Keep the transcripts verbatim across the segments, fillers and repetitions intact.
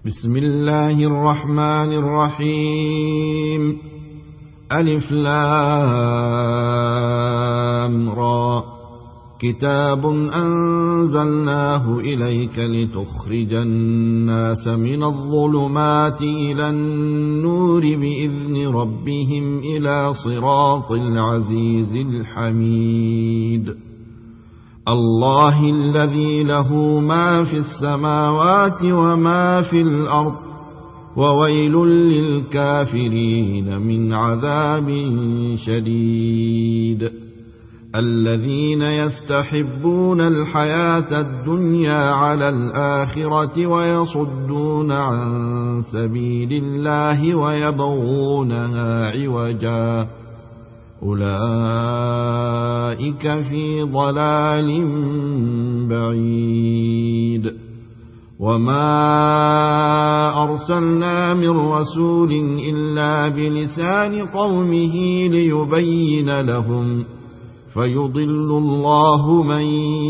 بسم الله الرحمن الرحيم. ألف لام را. كتاب أنزلناه إليك لتخرج الناس من الظلمات إلى النور بإذن ربهم إلى صراط العزيز الحميد. الله الذي له ما في السماوات وما في الأرض، وويل للكافرين من عذاب شديد. الذين يستحبون الحياة الدنيا على الآخرة ويصدون عن سبيل الله ويبغونها عوجا، أولئك في ضلال بعيد. وما أرسلنا من رسول إلا بلسان قومه ليبين لهم، فيضل الله من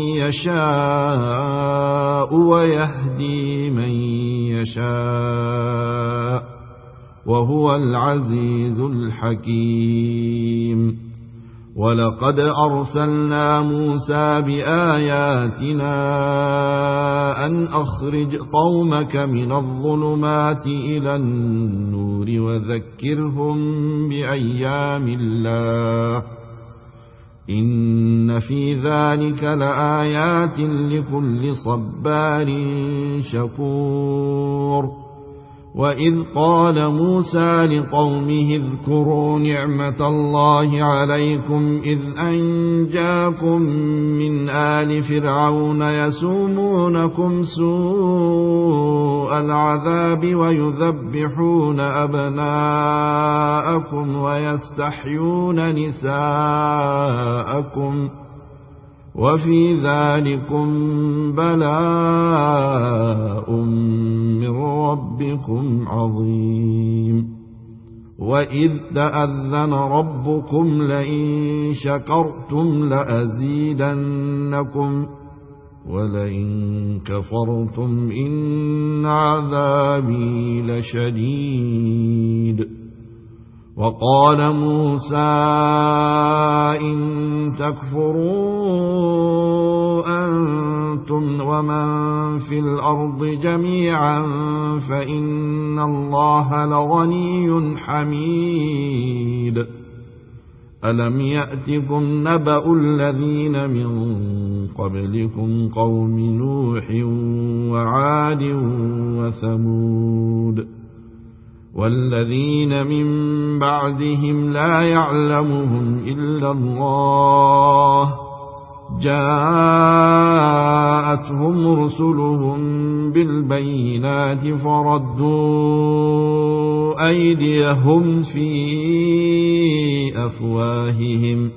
يشاء ويهدي من يشاء، وهو العزيز الحكيم. ولقد أرسلنا موسى بآياتنا أن أخرج قومك من الظلمات إلى النور وذكرهم بأيام الله، إن في ذلك لآيات لكل صبار شكور. وإذ قال موسى لقومه اذكروا نعمة الله عليكم إذ أنجاكم من آل فرعون يسومونكم سوء العذاب ويذبحون أبناءكم ويستحيون نساءكم، وفي ذلكم بلاء من ربكم عظيم. وإذ تأذن ربكم لئن شكرتم لأزيدنكم ولئن كفرتم إن عذابي لشديد. وقال موسى إن تكفروا أنتم ومن في الأرض جميعا فإن الله لغني حميد. ألم يأتكم نبأ الذين من قبلكم قوم نوح وعاد وثمود والذين من بعدهم لا يعلمهم إلا الله، جاءتهم رسلهم بالبينات فردوا أيديهم في أفواههم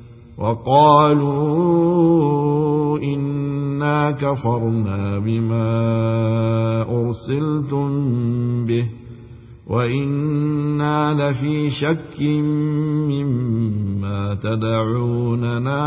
وقالوا إنا كفرنا بما أرسلتم به وإنا لفي شك مما تدعوننا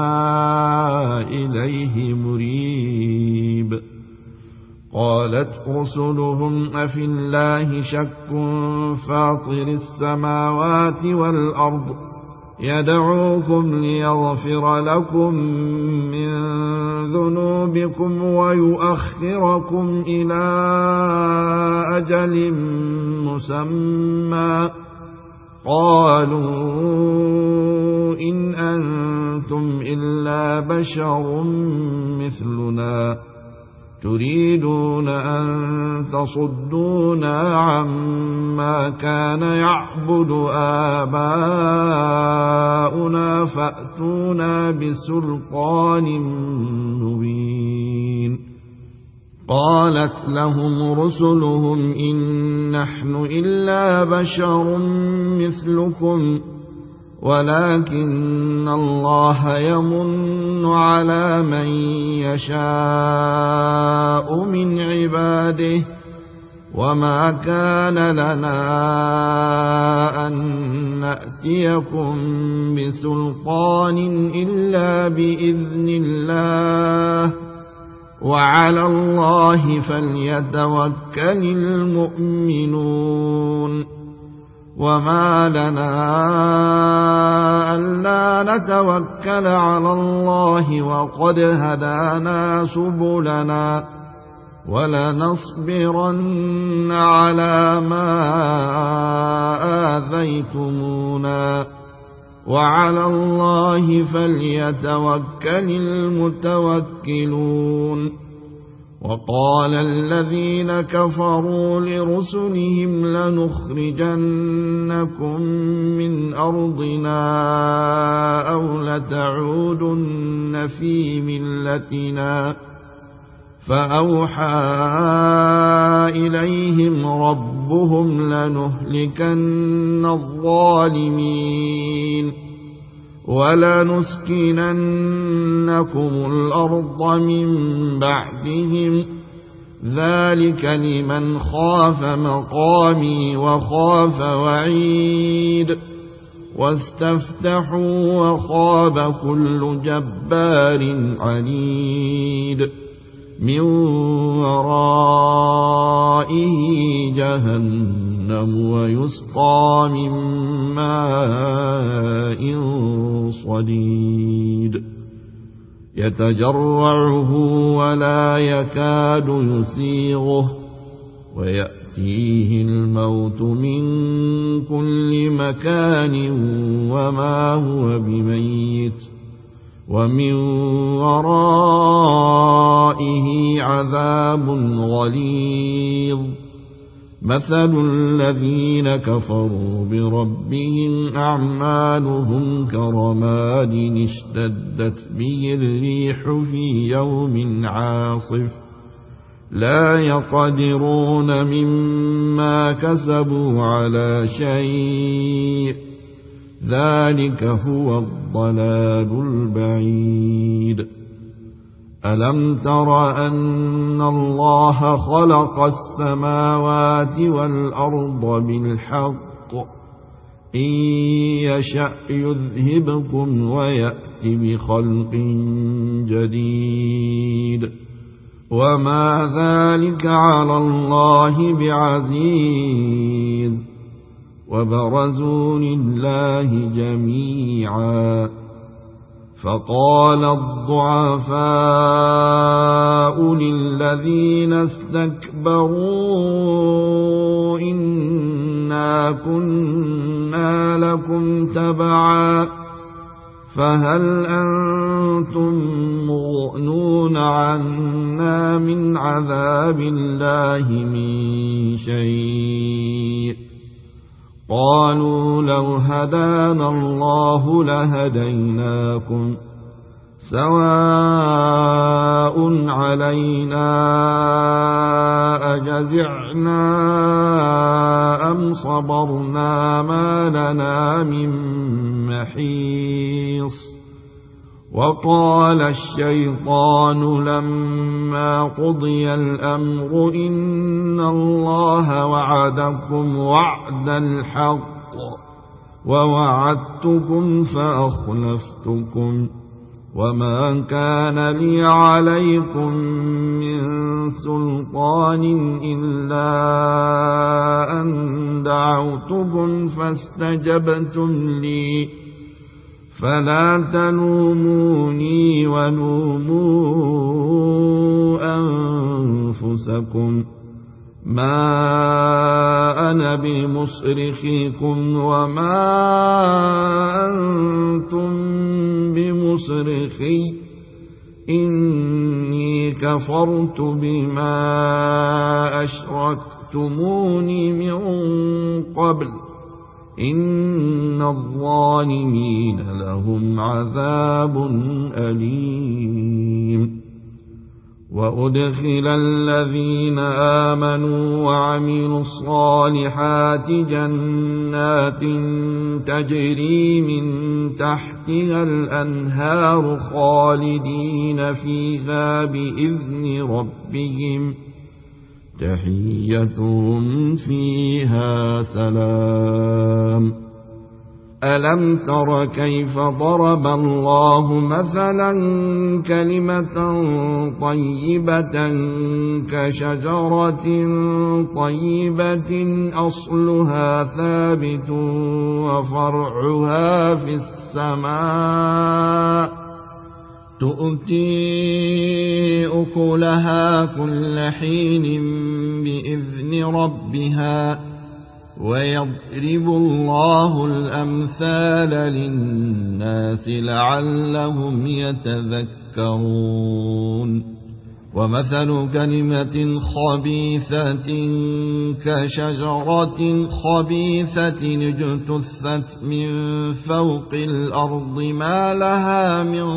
إليه مريب. قالت رسلهم أفي الله شك فاطر السماوات والأرض يدعوكم ليغفر لكم من ذنوبكم ويؤخركم إلى أجل مسمى، قالوا إن أنتم إلا بشر مثلنا تريدون أن تصدونا عما كان يعبد آباؤنا فأتونا بسلطان مبين. قالت لهم رسلهم إن نحن إلا بشر مثلكم ولكن الله يمن على من يشاء من عباده، وما كان لنا أن نأتيكم بسلطان إلا بإذن الله، وعلى الله فليتوكل المؤمنون وما لنا ألا نتوكل على الله وقد هدانا سبلنا ولنصبرن على ما آذيتمونا وعلى الله فليتوكل المتوكلون وقال الذين كفروا لرسلهم لنخرجنكم من أرضنا أو لتعودن في ملتنا فأوحى إليهم ربهم لنهلكن الظالمين ولنسكننكم الأرض من بعدهم ذلك لمن خاف مقامي وخاف وعيد واستفتحوا وخاب كل جبار عنيد من ورائه جهنم ويسقى من ماء صديد يتجرعه ولا يكاد يسيغه ويأتيه الموت من كل مكان وما هو بميت ومن ورائه عذاب غليظ مثل الذين كفروا بربهم أعمالهم كرماد اشتدت به الريح في يوم عاصف لا يقدرون مما كسبوا على شيء ذلك هو الضلال البعيد ألم تر أن الله خلق السماوات والأرض بالحق إن يشأ يذهبكم ويأت بخلق جديد وما ذلك على الله بعزيز وبرزوا لله جميعا فقال الضعفاء للذين استكبروا إنا كنا لكم تبعا فهل أنتم مغنون عنا من عذاب الله من شيء قالوا لو هدانا الله لهديناكم سواء علينا أجزعنا أم صبرنا ما لنا من محيص وقال الشيطان لما قضي الأمر إن الله وعدكم وعد الحق ووعدتكم فأخلفتكم وما كان لي عليكم من سلطان إلا أن دعوتكم فاستجبتم لي فلا تلوموني ولوموا أنفسكم ما أنا بمصرخكم وما أنتم بمصرخي إني كفرت بما أشركتمون من قبل إن الظالمين لهم عذاب أليم وأدخل الذين آمنوا وعملوا الصالحات جنات تجري من تحتها الأنهار خالدين فيها بإذن ربهم تحيتهم فيها سلام ألم تر كيف ضرب الله مثلا كلمة طيبة كشجرة طيبة أصلها ثابت وفرعها في السماء تؤتي أكلها كل حين بإذن ربها ويضرب الله الأمثال للناس لعلهم يتذكرون ومثل كلمة خبيثة كشجرة خبيثة اجتثت من فوق الأرض ما لها من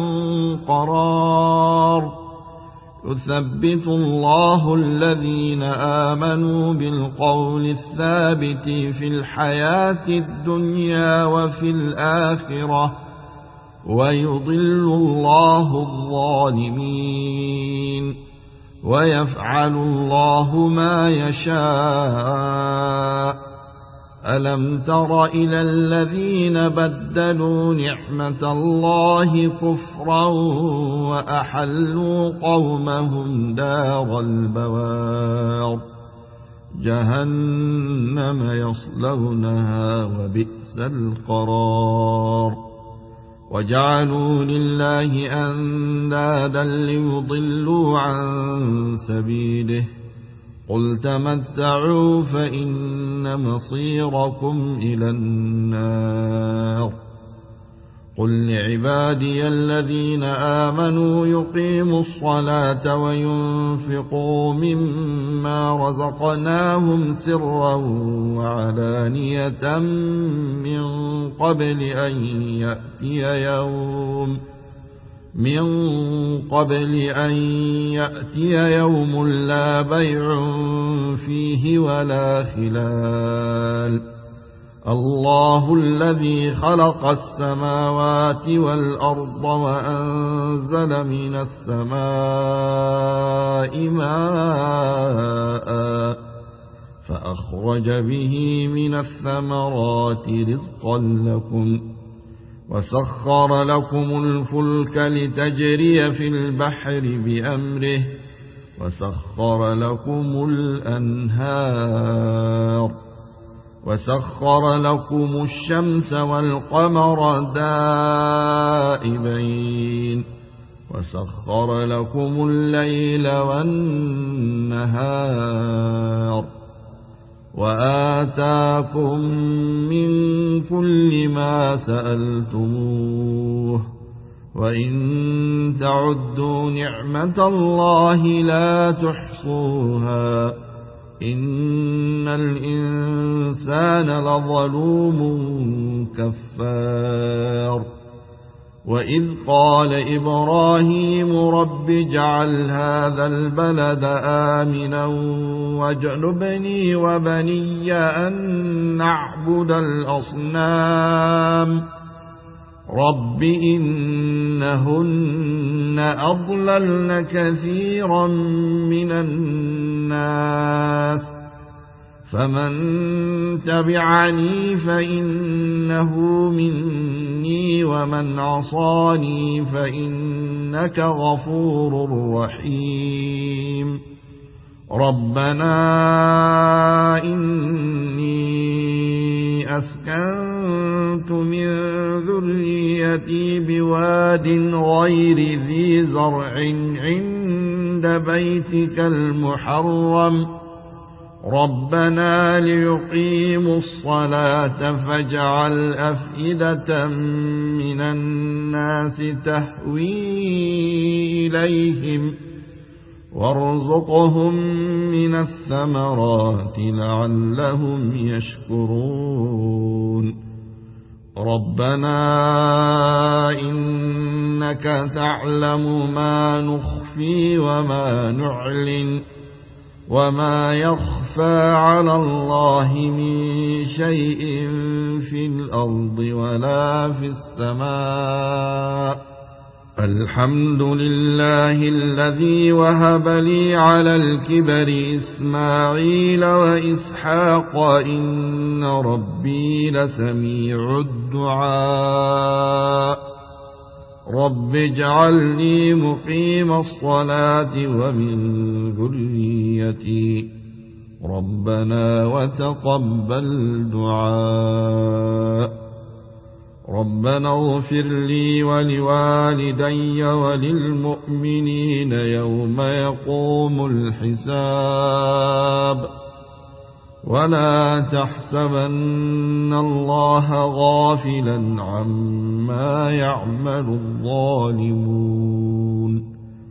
قرار يثبت الله الذين آمنوا بالقول الثابت في الحياة الدنيا وفي الآخرة ويضل الله الظالمين ويفعل الله ما يشاء ألم تر إلى الذين بدلوا نعمة الله كفرا وأحلوا قومهم دار البوار جهنم يصلونها وبئس القرار وجعلوا لله أندادا ليضلوا عن سبيله قل تمتعوا فإن مصيركم إلى النار قل لعبادي الذين آمنوا يقيموا الصلاة وينفقوا مما رزقناهم سرا وعلانية من قبل أن يأتي يوم من قبل أن يأتي يوم لا بيع فيه ولا خلال الله الذي خلق السماوات والأرض وأنزل من السماء ماء فأخرج به من الثمرات رزقا لكم وسخر لكم الفلك لتجري في البحر بأمره وسخر لكم الأنهار وسخر لكم الشمس والقمر دائبين وسخر لكم الليل والنهار وآتاكم من كل ما سألتموه وإن تعدوا نعمة الله لا تحصوها إن الإنسان لظلوم كفار وإذ قال إبراهيم رب اجعل هذا البلد آمنا واجنبني وبني أن نعبد الأصنام رب إنهن أضللن كثيرا من الناس فمن تبعني فإنه مني ومن عصاني فإنك غفور رحيم ربنا إني أسكنت من ذريتي بواد غير ذي زرع عند بيتك المحرم ربنا ليقيموا الصلاة فاجعل أفئدة من الناس تهوي إليهم وارزقهم من الثمرات لعلهم يشكرون ربنا إنك تعلم ما نخفي وما نعلن وما يخفى على الله من شيء في الأرض ولا في السماء الحمد لله الذي وهب لي على الكبر إسماعيل وإسحاق إن ربي لسميع الدعاء رب اجعلني مقيم الصلاة ومن ذريتي ربنا وتقبل دعاء ربنا اغفر لي ولوالدي وللمؤمنين يوم يقوم الحساب ولا تحسبن الله غافلا عما يعمل الظالمون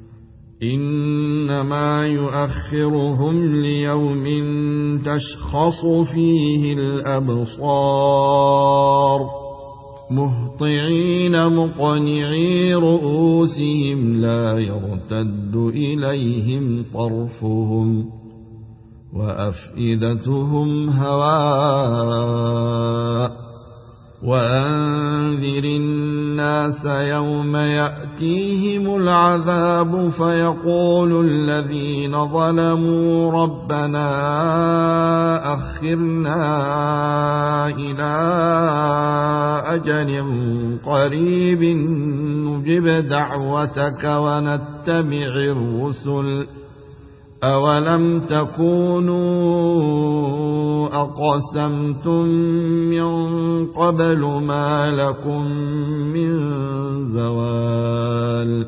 إنما يؤخرهم ليوم تشخص فيه الأبصار مهطعين مقنعي رؤوسهم لا يرتد إليهم طرفهم وأفئدتهم هواء وأنذر الناس يوم يأتيهم العذاب فيقول الذين ظلموا ربنا أخرنا إلى أجل قريب نجب دعوتك ونتبع الرسل أولم تكونوا أقسمتم من قبل ما لكم من زوال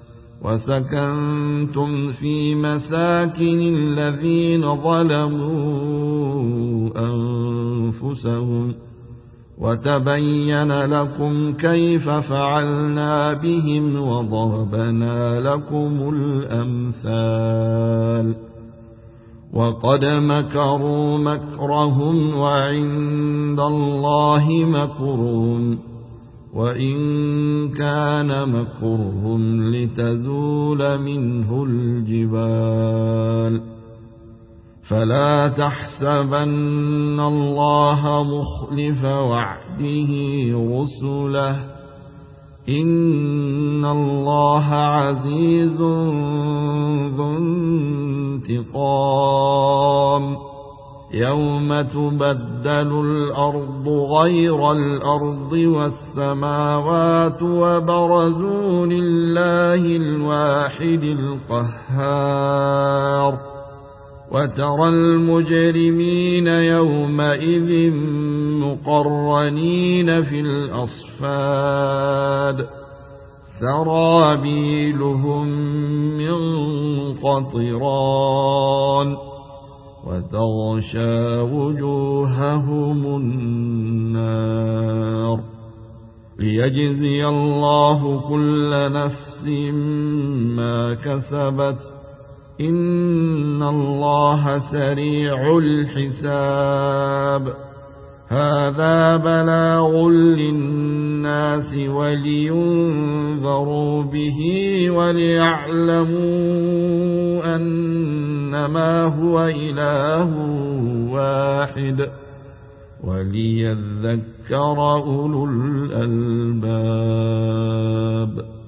وسكنتم في مساكن الذين ظلموا أنفسهم وتبين لكم كيف فعلنا بهم وضربنا لكم الأمثال وقد مكروا مكرهم وعند الله مكرهم وإن كان مكرهم لتزول منه الجبال فلا تحسبن الله مخلف وعده رسله إن الله عزيز ذو انتقام يوم تبدل الأرض غير الأرض والسماوات وبرزوا لله الواحد القهار وترى المجرمين يومئذ مقرنين في الأصفاد سرابيلهم من قطران وتغشى وجوههم النار ليجزي الله كل نفس ما كسبت إن الله سريع الحساب هذا بلاغ للناس ولينذروا به وليعلموا أنما هو إله واحد وليذكر أولو الألباب.